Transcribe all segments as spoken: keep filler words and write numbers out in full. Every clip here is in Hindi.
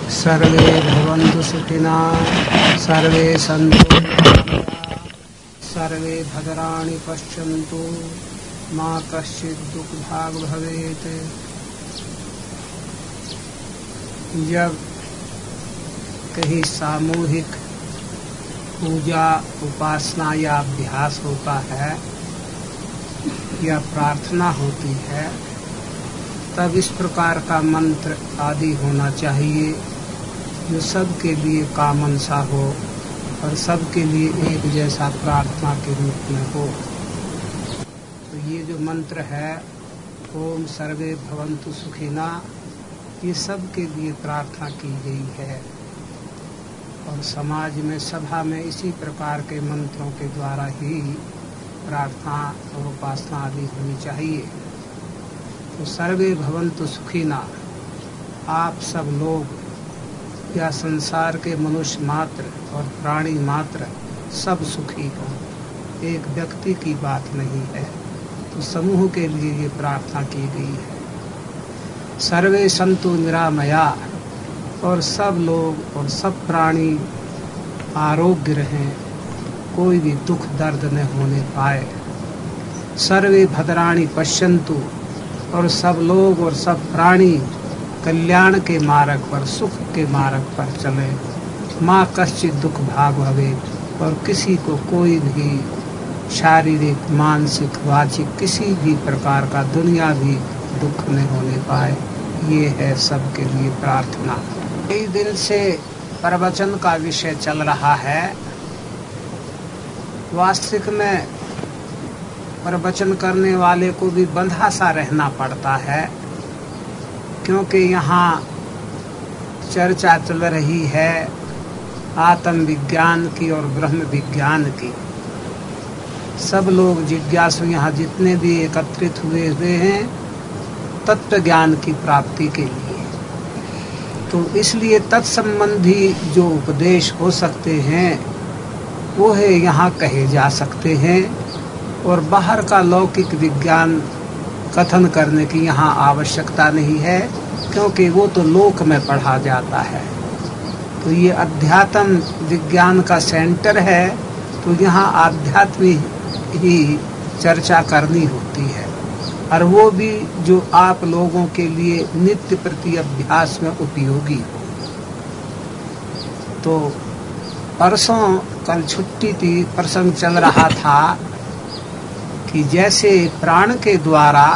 सर्वे भवन्तु सुखिनः सर्वे सन्तु सर्वे भद्राणि पश्यन्तु मा कश्चित् दुःखभाग् भवेत्। जब कहीं सामूहिक पूजा उपासना या अभ्यास होता है या प्रार्थना होती है, तब इस प्रकार का मंत्र आदि होना चाहिए जो सबके लिए कामन सा हो और सबके लिए एक जैसा प्रार्थना के रूप में हो। तो ये जो मंत्र है ओम सर्वे भवन्तु सुखिनः, ये सबके लिए प्रार्थना की गई है और समाज में सभा में इसी प्रकार के मंत्रों के द्वारा ही प्रार्थना और उपासना आदि होनी चाहिए। तो सर्वे भवन्तु सुखिनः, आप सब लोग या संसार के मनुष्य मात्र और प्राणी मात्र सब सुखी हों, एक व्यक्ति की बात नहीं है। तो समूह के लिए ये प्रार्थना की गई है। सर्वे सन्तु निरामया, और सब लोग और सब प्राणी आरोग्य रहें, कोई भी दुख दर्द न होने पाए। सर्वे भद्राणि पश्यन्तु, और सब लोग और सब प्राणी कल्याण के मार्ग पर, सुख के मार्ग पर चले। माँ कश्चित् दुख भाग भवे, और किसी को कोई भी शारीरिक मानसिक वाचिक किसी भी प्रकार का दुनिया भी दुख न होने पाए। ये है सबके लिए प्रार्थना। कई दिन से प्रवचन का विषय चल रहा है। वास्तविक में प्रवचन करने वाले को भी बंधा सा रहना पड़ता है, क्योंकि यहाँ चर्चा चल रही है आत्म विज्ञान की और ब्रह्म विज्ञान की। सब लोग जिज्ञासु यहाँ जितने भी एकत्रित हुए हुए हैं तत्व ज्ञान की प्राप्ति के लिए। तो इसलिए तत्संबंधी जो उपदेश हो सकते हैं वो है यहाँ कहे जा सकते हैं, और बाहर का लौकिक विज्ञान कथन करने की यहाँ आवश्यकता नहीं है, क्योंकि वो तो लोक में पढ़ा जाता है। तो ये अध्यात्म विज्ञान का सेंटर है, तो यहाँ आध्यात्मिक ही चर्चा करनी होती है, और वो भी जो आप लोगों के लिए नित्य प्रति अभ्यास में उपयोगी हो। तो परसों कल छुट्टी थी, प्रसंग चल रहा था कि जैसे प्राण के द्वारा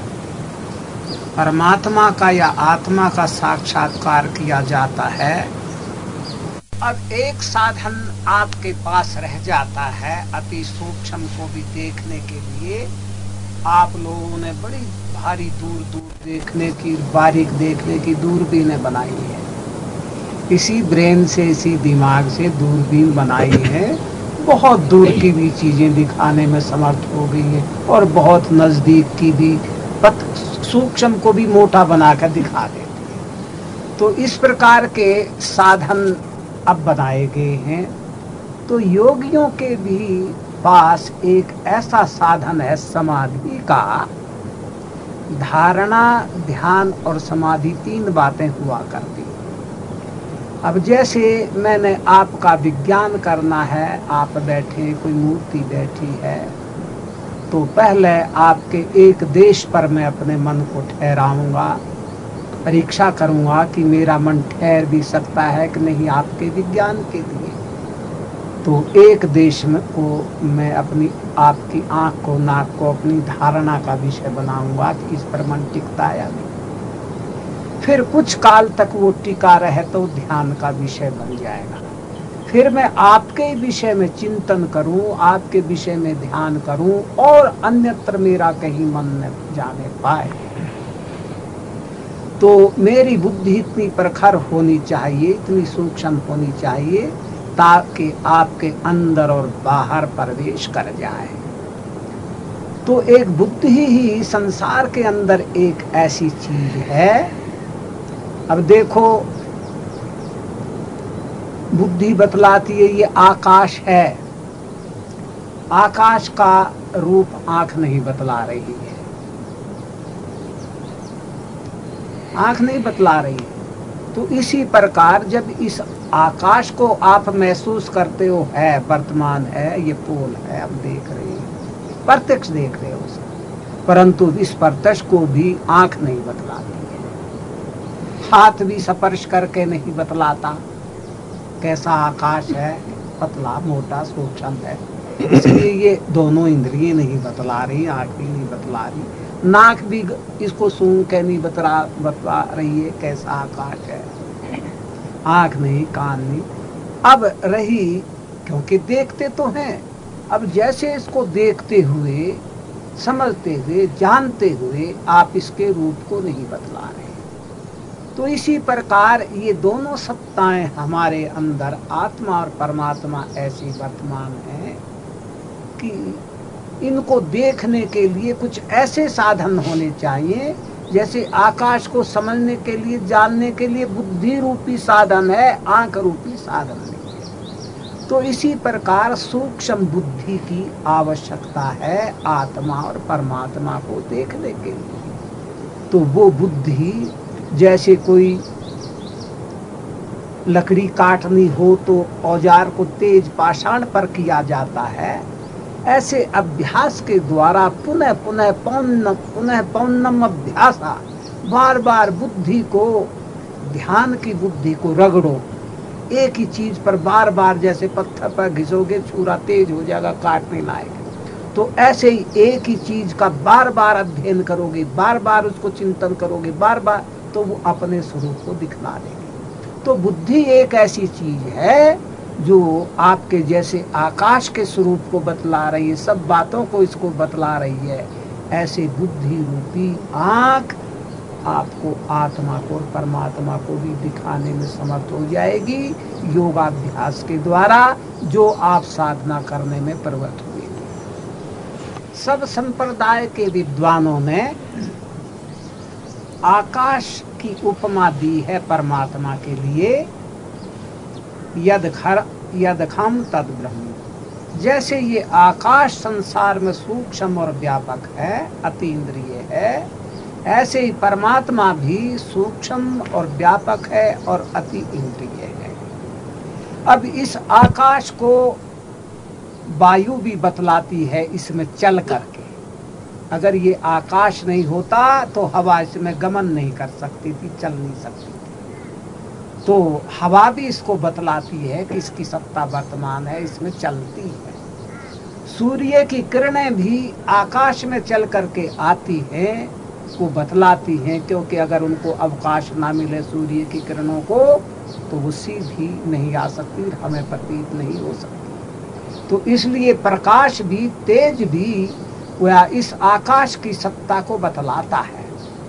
परमात्मा का या आत्मा का साक्षात्कार किया जाता है, अब एक साधन आपके पास रह जाता है अति सूक्ष्म को भी देखने के लिए। आप लोगों ने बड़ी भारी दूर दूर देखने की, बारीक देखने की दूरबीनें बनाई है। इसी ब्रेन से, इसी दिमाग से दूरबीन बनाई है, बहुत दूर की भी चीजें दिखाने में समर्थ हो गई है, और बहुत नजदीक की भी पत सूक्ष्म को भी मोटा बनाकर दिखा देती है। तो इस प्रकार के साधन अब बनाए गए हैं। तो योगियों के भी पास एक ऐसा साधन है समाधि का। धारणा, ध्यान और समाधि तीन बातें हुआ करती। अब जैसे मैंने आपका विज्ञान करना है, आप बैठे, कोई मूर्ति बैठी है, तो पहले आपके एक देश पर मैं अपने मन को ठहराऊंगा, परीक्षा करूंगा कि मेरा मन ठहर भी सकता है कि नहीं आपके विज्ञान के लिए। तो एक देश में को मैं अपनी आपकी आंख को, नाक को अपनी धारणा का विषय बनाऊंगा कि इस पर मन टिकता है या नहीं। फिर कुछ काल तक वो टिका रहे तो ध्यान का विषय बन जाएगा। फिर मैं आपके विषय में चिंतन करूं, आपके विषय में ध्यान करूं, और अन्यत्र मेरा कहीं मन न जाने पाए। तो मेरी बुद्धि इतनी प्रखर होनी चाहिए, इतनी सूक्ष्म होनी चाहिए, ताकि आपके अंदर और बाहर प्रवेश कर जाए। तो एक बुद्धि ही संसार के अंदर एक ऐसी चीज है। अब देखो, बुद्धि बतलाती है ये आकाश है। आकाश का रूप आंख नहीं बतला रही है, आंख नहीं बतला रही है। तो इसी प्रकार जब इस आकाश को आप महसूस करते हो, है वर्तमान है, ये पोल है, हम देख रहे हैं, प्रत्यक्ष देख रहे हो उसे, परंतु इस प्रत्यक्ष को भी आंख नहीं बतलाती है, हाथ भी स्पर्श करके नहीं बतलाता कैसा आकाश है, पतला मोटा सूक्ष्म है। इसलिए ये दोनों इंद्रियां नहीं बतला रही, आंख भी नहीं बतला रही, नाक भी इसको सूंघ के नहीं बतला बतला रही है कैसा आकाश है, आंख नहीं, कान नहीं। अब रही, क्योंकि देखते तो हैं, अब जैसे इसको देखते हुए, समझते हुए, जानते हुए आप इसके रूप को नहीं बतला रहे। तो इसी प्रकार ये दोनों सत्ताएं हमारे अंदर, आत्मा और परमात्मा, ऐसी वर्तमान है कि इनको देखने के लिए कुछ ऐसे साधन होने चाहिए, जैसे आकाश को समझने के लिए, जानने के लिए बुद्धि रूपी साधन है, आंख रूपी साधन नहीं है। तो इसी प्रकार सूक्ष्म बुद्धि की आवश्यकता है आत्मा और परमात्मा को देखने के लिए। तो वो बुद्धि, जैसे कोई लकड़ी काटनी हो तो औजार को तेज पाषाण पर किया जाता है, ऐसे अभ्यास के द्वारा पुनः पुनः पौन्नम पुनः पौन्नम अभ्यास, बार बार बुद्धि को, ध्यान की बुद्धि को रगड़ो, एक ही चीज पर बार बार, जैसे पत्थर पर घिसोगे छुरा तेज हो जाएगा, काटने लायक। तो ऐसे ही एक ही चीज का बार बार अध्ययन करोगे, बार बार उसको चिंतन करोगे, बार बार, तो वो अपने स्वरूप को दिखला देगी। तो बुद्धि एक ऐसी चीज है जो आपके जैसे आकाश के स्वरूप को बतला रही है, सब बातों को इसको बतला रही है, ऐसे बुद्धि रूपी आंख आपको आत्मा को और परमात्मा को भी दिखाने में समर्थ हो जाएगी, योगाभ्यास के द्वारा, जो आप साधना करने में प्रवृत्त हुए। सब संप्रदाय के विद्वानों ने आकाश की उपमा दी है परमात्मा के लिए, यद खर यद खम तद ब्रह्म। जैसे ये आकाश संसार में सूक्ष्म और व्यापक है, अति इंद्रिय है, ऐसे ही परमात्मा भी सूक्ष्म और व्यापक है और अति इंद्रिय है। अब इस आकाश को वायु भी बतलाती है इसमें चल करके। अगर ये आकाश नहीं होता तो हवा इसमें गमन नहीं कर सकती थी, चल नहीं सकती थी। तो हवा भी इसको बतलाती है कि इसकी सत्ता वर्तमान है, इसमें चलती है। सूर्य की किरणें भी आकाश में चल करके आती हैं, को बतलाती हैं, क्योंकि अगर उनको अवकाश ना मिले सूर्य की किरणों को तो वो सीधी नहीं आ सकती, हमें प्रतीत नहीं हो सकती। तो इसलिए प्रकाश भी, तेज भी वह इस आकाश की सत्ता को बतलाता है।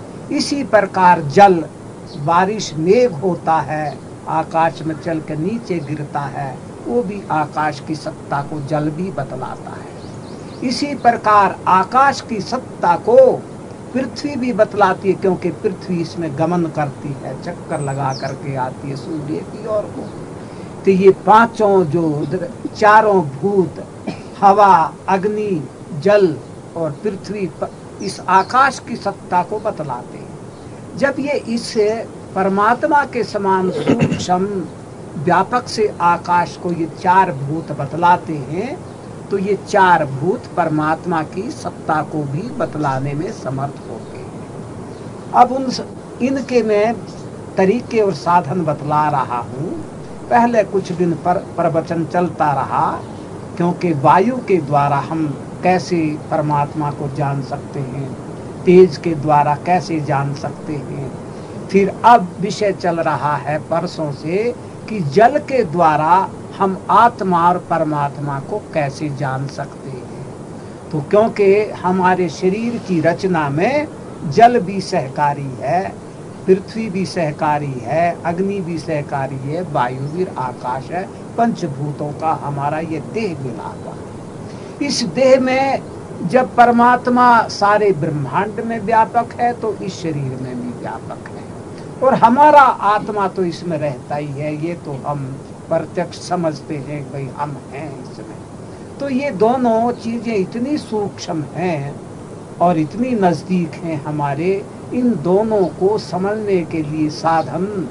इसी प्रकार जल, बारिश मेघ होता है, आकाश में चल के नीचे गिरता है, वो भी आकाश की सत्ता को जल भी बतलाता है। इसी प्रकार आकाश की सत्ता को पृथ्वी भी बतलाती है, क्योंकि पृथ्वी इसमें गमन करती है, चक्कर लगा करके आती है सूर्य की ओर को। तो ये पांचों जो चारों भूत, हवा, अग्नि, जल और पृथ्वी, इस आकाश की सत्ता को बतलाते हैं। जब ये इस परमात्मा के समान सूक्ष्म व्यापक से आकाश को ये चार भूत बतलाते हैं, तो ये चार भूत परमात्मा की सत्ता को भी बतलाने में समर्थ होते हैं। अब उन इनके मैं तरीके और साधन बतला रहा हूँ। पहले कुछ दिन पर प्रवचन चलता रहा, क्योंकि वायु के द्वारा हम कैसे परमात्मा को जान सकते हैं, तेज के द्वारा कैसे जान सकते हैं। फिर अब विषय चल रहा है परसों से कि जल के द्वारा हम आत्मा और परमात्मा को कैसे जान सकते हैं। तो क्योंकि हमारे शरीर की रचना में जल भी सहकारी है, पृथ्वी भी सहकारी है, अग्नि भी सहकारी है, वायु भी, आकाश है, पंचभूतों का हमारा ये देह मिला हुआ है। इस देह में जब परमात्मा सारे ब्रह्मांड में व्यापक है तो इस शरीर में भी व्यापक है, और हमारा आत्मा तो इसमें रहता ही है। ये तो हम प्रत्यक्ष समझते हैं भाई हम हैं इसमें। तो ये दोनों चीजें इतनी सूक्ष्म हैं और इतनी नजदीक हैं हमारे, इन दोनों को समझने के लिए साधन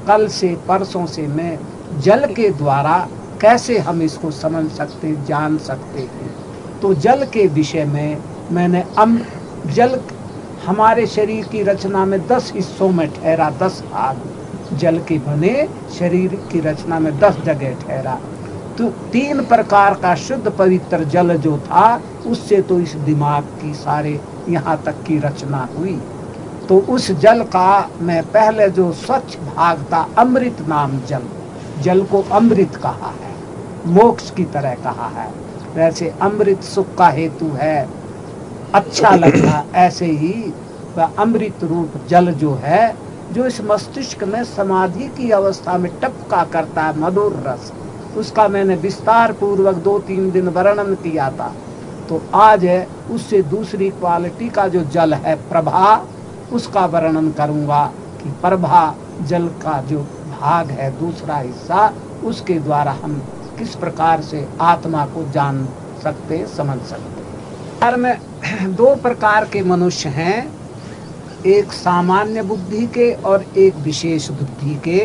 कल से परसों से मैं जल के द्वारा कैसे हम इसको समझ सकते, जान सकते हैं। तो जल के विषय में मैंने अम जल हमारे शरीर की रचना में दस हिस्सों में ठहरा, दस भाग जल के बने शरीर की रचना में दस जगह ठहरा। तो तीन प्रकार का शुद्ध पवित्र जल जो था, उससे तो इस दिमाग की सारे यहाँ तक की रचना हुई। तो उस जल का मैं पहले जो स्वच्छ भाग था, अमृत नाम जल, जल को अमृत कहा है, मोक्ष की तरह कहा है। वैसे अमृत सुख का हेतु है, अच्छा लगता, ऐसे ही वह अमृत रूप जल जो है, जो इस मस्तिष्क में समाधि की अवस्था में टपका करता है मधुर रस, उसका मैंने विस्तार पूर्वक दो तीन दिन वर्णन किया था। तो आज है उससे दूसरी क्वालिटी का जो जल है प्रभा, उसका वर्णन करूंगा कि प्रभा जल का जो भाग है दूसरा हिस्सा, उसके द्वारा हम किस प्रकार से आत्मा को जान सकते, समझ सकते। और में दो प्रकार के मनुष्य हैं, एक सामान्य बुद्धि के और एक विशेष बुद्धि के।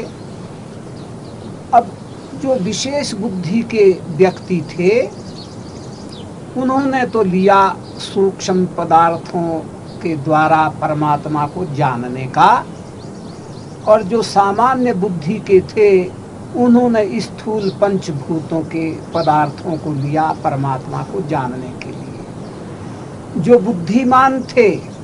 अब जो विशेष बुद्धि के व्यक्ति थे, उन्होंने तो लिया सूक्ष्म पदार्थों के द्वारा परमात्मा को जानने का, और जो सामान्य बुद्धि के थे उन्होंने स्थूल पंचभूतों के पदार्थों को लिया परमात्मा को जानने के लिए। जो बुद्धिमान थे,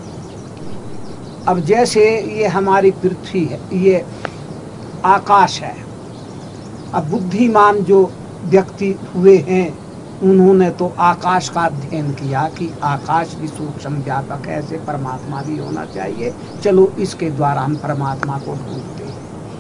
अब जैसे ये हमारी पृथ्वी है, ये आकाश है, अब बुद्धिमान जो व्यक्ति हुए हैं उन्होंने तो आकाश का अध्ययन किया कि आकाश भी सूक्ष्म व्यापक है, ऐसे परमात्मा भी होना चाहिए, चलो इसके द्वारा हम परमात्मा को ढूंढते हैं।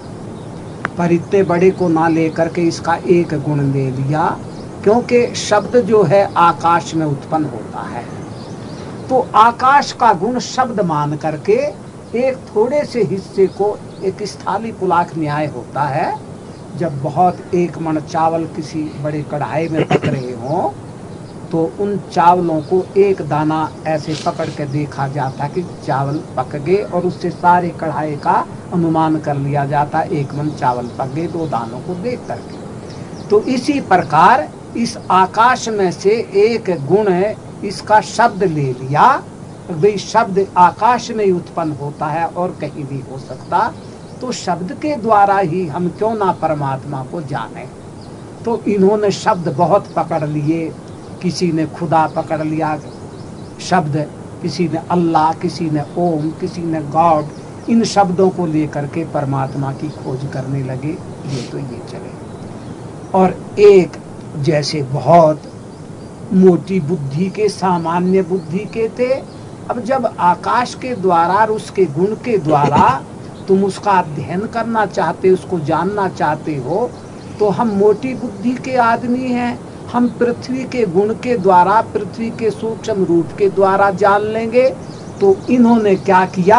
पर इतने बड़े को ना लेकर के इसका एक गुण ले लिया, क्योंकि शब्द जो है आकाश में उत्पन्न होता है, तो आकाश का गुण शब्द मान करके एक थोड़े से हिस्से को, एक स्थाली पुलाख न्याय होता है, जब बहुत एक मन चावल किसी बड़े कढ़ाई में पक रहे हों तो उन चावलों को एक दाना ऐसे पकड़ के देखा जाता कि चावल पक गए, और उससे सारे कढ़ाई का अनुमान कर लिया जाता, एक मन चावल पक गए दो दानों को देख करके। तो इसी प्रकार इस आकाश में से एक गुण इसका शब्द ले लिया, भाई शब्द आकाश में ही उत्पन्न होता है और कहीं भी हो सकता, तो शब्द के द्वारा ही हम क्यों ना परमात्मा को जाने। तो इन्होंने शब्द बहुत पकड़ लिए, किसी ने खुदा पकड़ लिया शब्द, किसी ने अल्लाह, किसी ने ओम, किसी ने गॉड, इन शब्दों को लेकर के परमात्मा की खोज करने लगे। ये तो ये चले। और एक जैसे बहुत मोटी बुद्धि के, सामान्य बुद्धि के थे, अब जब आकाश के द्वारा और उसके गुण के द्वारा तुम उसका अध्ययन करना चाहते, उसको जानना चाहते हो, तो हम मोटी बुद्धि के आदमी हैं, हम पृथ्वी के गुण के द्वारा, पृथ्वी के सूक्ष्म रूप के द्वारा जान लेंगे। तो इन्होंने क्या किया,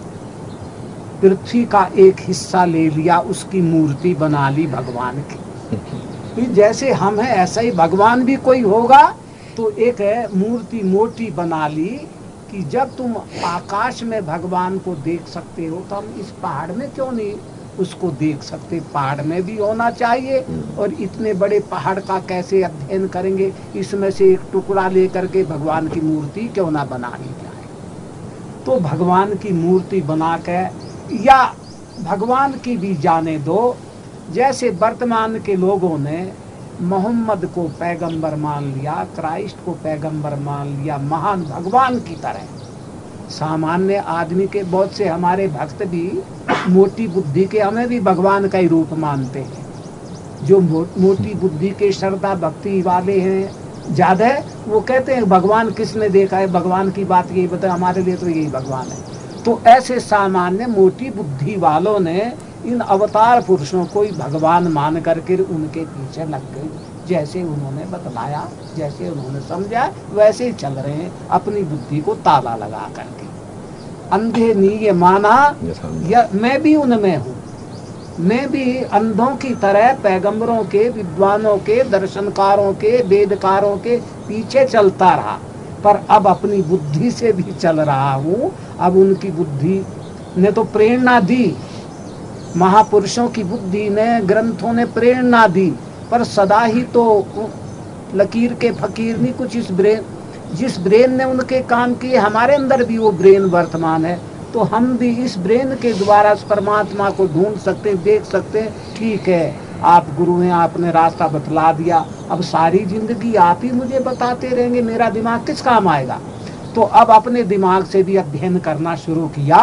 पृथ्वी का एक हिस्सा ले लिया, उसकी मूर्ति बना ली भगवान की। जैसे हम हैं ऐसा ही भगवान भी कोई होगा, तो एक है मूर्ति मोटी बना ली कि जब तुम आकाश में भगवान को देख सकते हो तो हम इस पहाड़ में क्यों नहीं उसको देख सकते, पहाड़ में भी होना चाहिए। और इतने बड़े पहाड़ का कैसे अध्ययन करेंगे, इसमें से एक टुकड़ा लेकर के भगवान की मूर्ति क्यों ना बना ली जाए। तो भगवान की मूर्ति बना के, या भगवान की भी जाने दो, जैसे वर्तमान के लोगों ने मोहम्मद को पैगंबर मान लिया, क्राइस्ट को पैगंबर मान लिया, महान भगवान की तरह। सामान्य आदमी के बहुत से हमारे भक्त भी मोटी बुद्धि के, हमें भी भगवान का ही रूप मानते हैं। जो मो, मोटी बुद्धि के श्रद्धा भक्ति वाले हैं ज्यादा, वो कहते हैं भगवान किसने देखा है, भगवान की बात यही बता, हमारे लिए तो यही भगवान है। तो ऐसे सामान्य मोटी बुद्धि वालों ने इन अवतार पुरुषों को ही भगवान मान करके उनके पीछे लग गए। जैसे उन्होंने बतलाया, जैसे उन्होंने समझा, वैसे ही चल रहे हैं अपनी बुद्धि को ताला लगा करके। अंधे नी ये माना, या मैं भी उनमें हूँ, मैं भी अंधों की तरह पैगंबरों के, विद्वानों के, दर्शनकारों के, वेदकारों के पीछे चलता रहा, पर अब अपनी बुद्धि से भी चल रहा हूँ। अब उनकी बुद्धि ने तो प्रेरणा दी, महापुरुषों की बुद्धि ने, ग्रंथों ने प्रेरणा दी, पर सदा ही तो लकीर के फकीर नहीं कुछ। इस ब्रेन, जिस ब्रेन ने उनके काम किए, हमारे अंदर भी वो ब्रेन वर्तमान है, तो हम भी इस ब्रेन के द्वारा उस परमात्मा को ढूंढ सकते हैं, देख सकते हैं। ठीक है, आप गुरु हैं, आपने रास्ता बतला दिया, अब सारी जिंदगी आप ही मुझे बताते रहेंगे, मेरा दिमाग किस काम आएगा? तो अब अपने दिमाग से भी अध्ययन करना शुरू किया।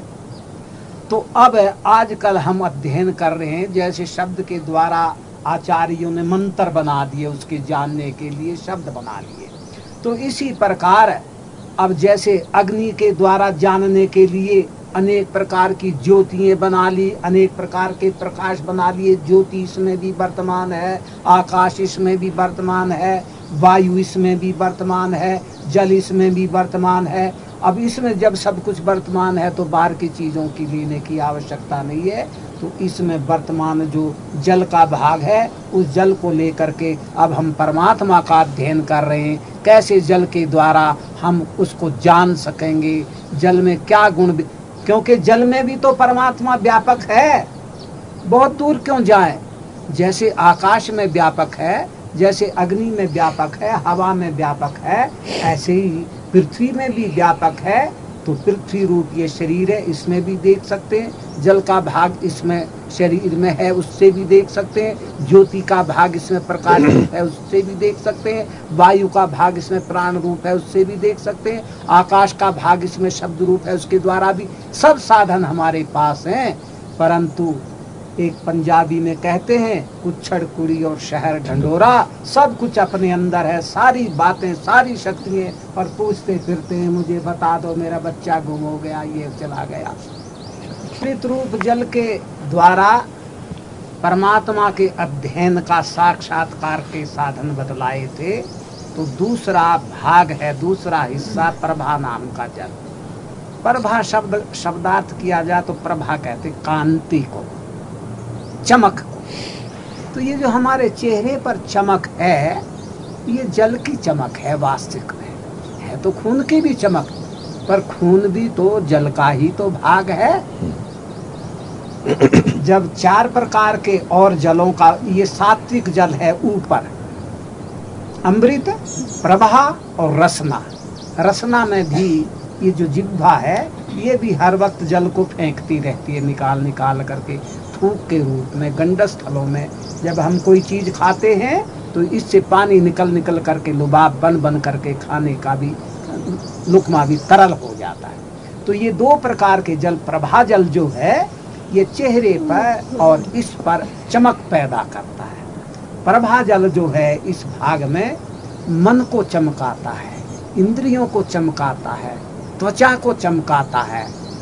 तो अब आजकल हम अध्ययन कर रहे हैं, जैसे शब्द के द्वारा आचार्यों ने मंत्र बना दिए, उसके जानने के लिए शब्द बना लिए। तो इसी प्रकार अब जैसे अग्नि के द्वारा जानने के लिए अनेक प्रकार की ज्योतियां बना ली, अनेक प्रकार के प्रकाश बना लिए। ज्योति इसमें भी वर्तमान है, आकाश इसमें भी वर्तमान है, वायु इसमें भी वर्तमान है, जल इसमें भी वर्तमान है। अब इसमें जब सब कुछ वर्तमान है तो बाहर की चीज़ों की लेने की आवश्यकता नहीं है। तो इसमें वर्तमान जो जल का भाग है, उस जल को लेकर के अब हम परमात्मा का अध्ययन कर रहे हैं। कैसे जल के द्वारा हम उसको जान सकेंगे, जल में क्या गुण, क्योंकि जल में भी तो परमात्मा व्यापक है। बहुत दूर क्यों जाएं? जैसे आकाश में व्यापक है, जैसे अग्नि में व्यापक है, हवा में व्यापक है, ऐसे ही पृथ्वी में भी व्यापक है। तो पृथ्वी रूप ये शरीर है, इसमें भी देख सकते हैं। जल का भाग इसमें शरीर में है, उससे भी देख सकते हैं। ज्योति का भाग इसमें प्रकाश रूप है, उससे भी देख सकते हैं। वायु का भाग इसमें प्राण रूप है, उससे भी देख सकते हैं। आकाश का भाग इसमें शब्द रूप है, उसके द्वारा भी सब साधन हमारे पास हैं। परंतु एक पंजाबी में कहते हैं, कुछड़ कुड़ी और शहर ढंढोरा, सब कुछ अपने अंदर है, सारी बातें, सारी शक्तियाँ, पर पूछते फिरते हैं मुझे बता दो, मेरा बच्चा गुम हो गया, ये चला गया। अमृत रूप जल के द्वारा परमात्मा के अध्ययन का साक्षात्कार के साधन बतलाए थे। तो दूसरा भाग है, दूसरा हिस्सा प्रभा नाम का जल। प्रभा शब्द शब्दार्थ किया जाए तो प्रभा कहते कांति को, चमक को। तो ये जो हमारे चेहरे पर चमक है, ये जल की चमक है। वास्तविक में है तो खून की भी चमक, पर खून भी तो जल का ही तो भाग है। जब चार प्रकार के और जलों का, ये सात्विक जल है ऊपर, अमृत, प्रभा और रसना। रसना में भी ये जो जिह्वा है, ये भी हर वक्त जल को फेंकती रहती है, निकाल निकाल करके थूक के रूप में। गंड स्थलों में जब हम कोई चीज खाते हैं तो इससे पानी निकल निकल करके लुबाब बन बन करके खाने का भी लुकमा भी तरल हो जाता है। तो ये दो प्रकार के जल, प्रभा जल जो है, ये चेहरे पर और इस पर चमक पैदा करता है। प्रभा जल जो है इस भाग में मन को चमकाता है, इंद्रियों को चमकाता है, त्वचा को चमकाता है।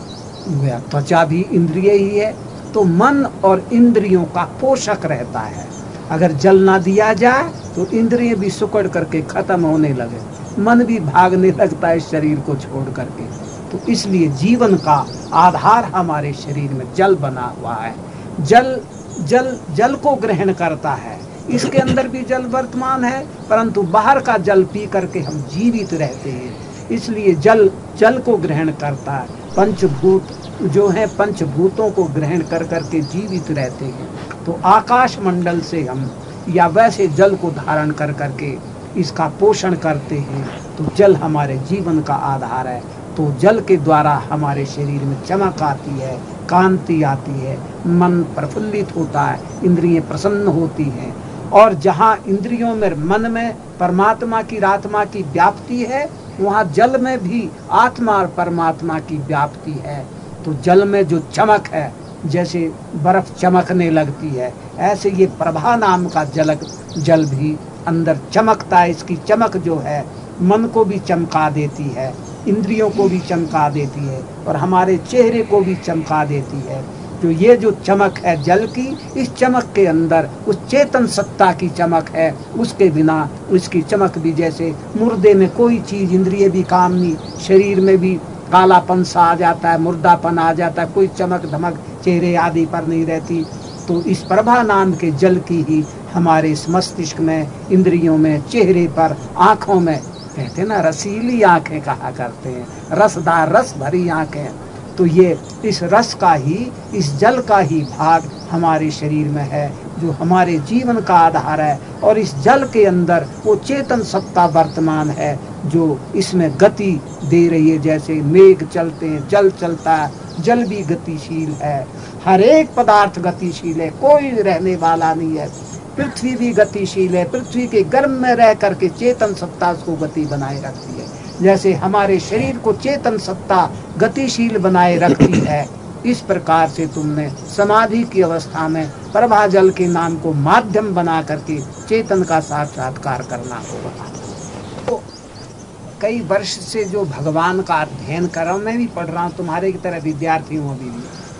त्वचा भी इंद्रिय ही है, तो मन और इंद्रियों का पोषक रहता है। अगर जल ना दिया जाए तो इंद्रिय भी सुकड़ करके खत्म होने लगे, मन भी भागने लगता है शरीर को छोड़ करके। तो इसलिए जीवन का आधार हमारे शरीर में जल बना हुआ है। जल जल जल को ग्रहण करता है, इसके अंदर भी जल वर्तमान है, परंतु बाहर का जल पी करके हम जीवित रहते हैं। इसलिए जल जल को ग्रहण करता है। पंचभूत जो है, पंचभूतों को ग्रहण कर करके जीवित रहते हैं। तो आकाश मंडल से हम या वैसे जल को धारण कर करके इसका पोषण करते हैं। तो जल हमारे जीवन का आधार है। तो जल के द्वारा हमारे शरीर में चमक आती है, कांति आती है, मन प्रफुल्लित होता है, इंद्रियां प्रसन्न होती हैं। और जहाँ इंद्रियों में, मन में परमात्मा की, आत्मा की व्याप्ति है, वहाँ जल में भी आत्मा और परमात्मा की व्याप्ति है। तो जल में जो चमक है, जैसे बर्फ चमकने लगती है, ऐसे ये प्रभा नाम का जल जल भी अंदर चमकता है। इसकी चमक जो है मन को भी चमका देती है, इंद्रियों को भी चमका देती है, और हमारे चेहरे को भी चमका देती है। जो ये जो चमक है जल की, इस चमक के अंदर उस चेतन सत्ता की चमक है। उसके बिना उसकी चमक भी, जैसे मुर्दे में कोई चीज, इंद्रिय भी काम नहीं, शरीर में भी कालापन सा आ जाता है, मुर्दापन आ जाता है, कोई चमक धमक चेहरे आदि पर नहीं रहती। तो इस प्रभा नाम के जल की ही हमारे इस मस्तिष्क में, इंद्रियों में, चेहरे पर, आँखों में, कहते ना रसीली आंखें कहा करते हैं, रसदार रस भरी आंखें, तो ये इस रस का ही, इस जल का ही भाग हमारे शरीर में है जो हमारे जीवन का आधार है। और इस जल के अंदर वो चेतन सत्ता वर्तमान है जो इसमें गति दे रही है। जैसे मेघ चलते हैं, जल चलता है, जल भी गतिशील है। हर एक पदार्थ गतिशील है, कोई रहने वाला नहीं है। पृथ्वी भी गतिशील है, पृथ्वी के गर्भ में रह करके चेतन सत्ता उसको गति बनाए रखती है। जैसे हमारे शरीर को चेतन सत्ता गतिशील बनाए रखती है, इस प्रकार से तुमने समाधि की अवस्था में प्रभा जल के नाम को माध्यम बना करके चेतन का साक्षात्कार करना होगा। तो कई वर्ष से जो भगवान का अध्ययन कर रहा हूँ, मैं भी पढ़ रहा हूँ, तुम्हारे की तरह विद्यार्थी हूँ अभी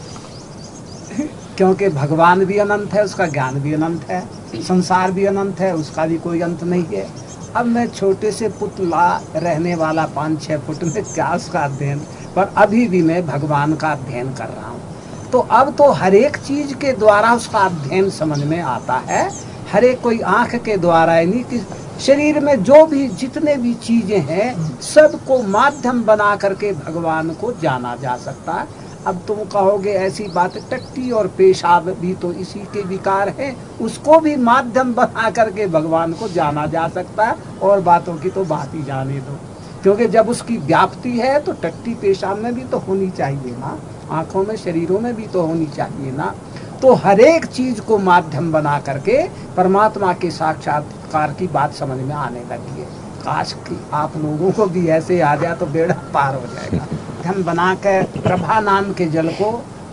भी, क्योंकि भगवान भी अनंत है, उसका ज्ञान भी अनंत है, संसार भी अनंत है, उसका भी कोई अंत नहीं है। अब मैं छोटे से पुतला रहने वाला पाँच छः फुट में क्या उसका अध्ययन, पर अभी भी मैं भगवान का अध्ययन कर रहा हूँ। तो अब तो हर एक चीज के द्वारा उसका अध्ययन समझ में आता है। हर एक कोई आंख के द्वारा नहीं कि शरीर में जो भी जितने भी चीजें हैं सबको माध्यम बना करके भगवान को जाना जा सकता है। अब तुम कहोगे ऐसी बात, टट्टी और पेशाब भी तो इसी के विकार हैं, उसको भी माध्यम बना करके भगवान को जाना जा सकता है। और बातों की तो बात ही जाने दो, क्योंकि जब उसकी व्याप्ति है तो टट्टी पेशाब में भी तो होनी चाहिए ना, आंखों में, शरीरों में भी तो होनी चाहिए ना। तो हर एक चीज को माध्यम बना करके परमात्मा के साक्षात्कार की बात समझ में आने लगी है। काश कि आप लोगों को भी ऐसे आ जाए तो बेड़ा पार हो जाएगा। हम बना के प्रभा नाम के जल को,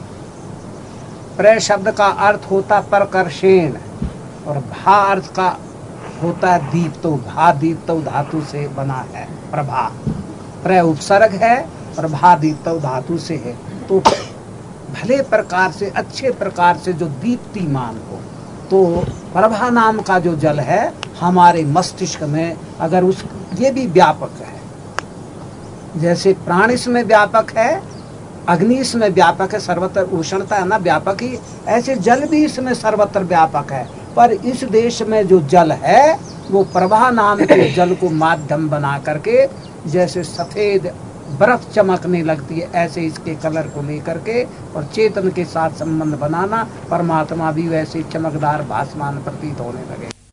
प्र शब्द का अर्थ होता प्रकर्षेण और भा अर्थ का होता है दीप्तो। भा दीप्तो धातु से बना है प्रभा, प्र उपसर्ग है और भा दीप्तो धातु से है। तो भले प्रकार से, अच्छे प्रकार से जो दीप्तिमान हो, तो प्रभा नाम का जो जल है हमारे मस्तिष्क में, अगर उस ये भी व्यापक है, जैसे प्राण इसमें व्यापक है, अग्नि इसमें व्यापक है, सर्वत्र उष्णता है ना व्यापक ही, ऐसे जल भी इसमें सर्वत्र व्यापक है। पर इस देश में जो जल है वो प्रभा नाम के जल को माध्यम बना करके, जैसे सफेद बर्फ चमकने लगती है ऐसे इसके कलर को लेकर के और चेतन के साथ संबंध बनाना, परमात्मा भी वैसे चमकदार भासमान प्रतीत होने लगेगा।